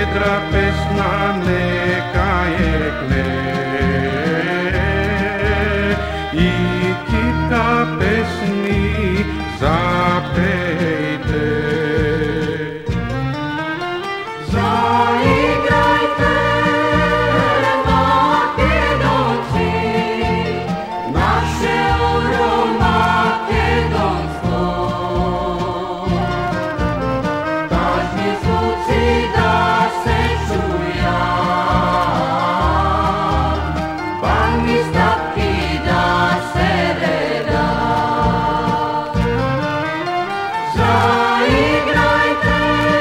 Щедра песна нека е и китка песни запейте. Заиграйте, македонци, наше оро македонско. Тажни звуци да се чуят, бавни стъпки да се редат. Заиграйте,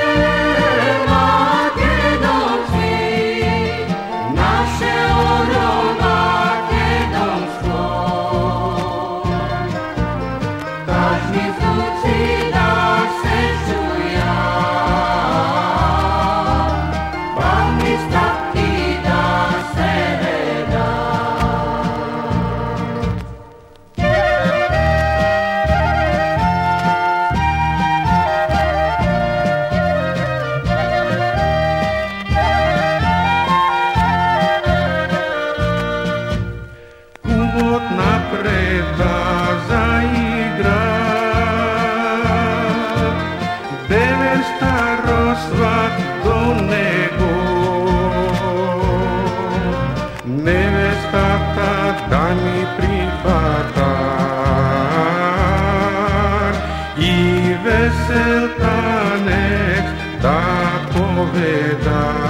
македонци, наше оро македонско. Тажни звуци да се чуят, бавни стъпки да се Кумот напред да заигра, девesta росват до него. Невестата да ми прихвата и весел танец да поведа.